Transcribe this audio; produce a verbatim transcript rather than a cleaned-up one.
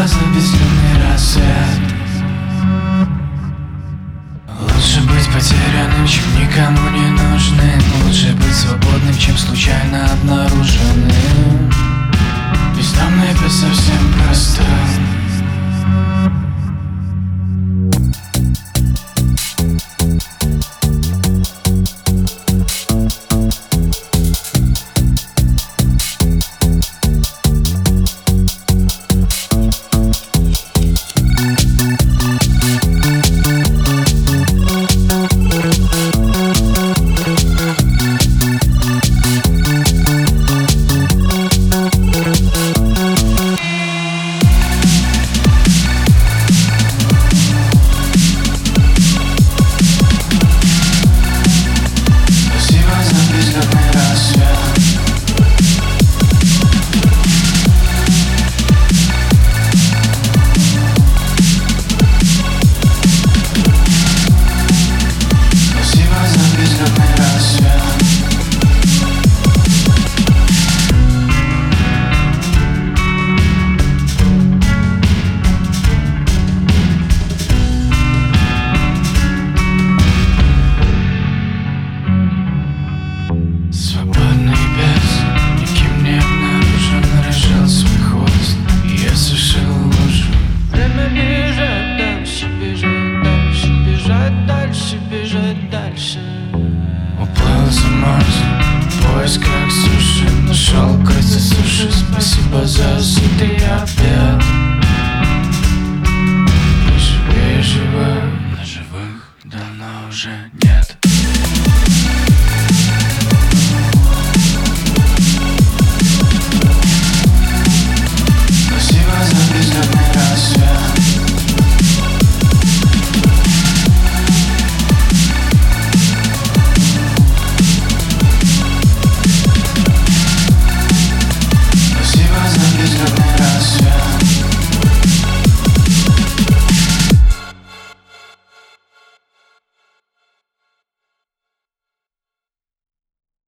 за безлюдный рассвет. Лучше быть потерянным, чем никому не нужным. Лучше быть свободным, чем случайно обнаруженным. Ведь там небо совсем просто. Уплыл за Марс в поисках суши, нашел кольца суши. Спасибо за сытый обед.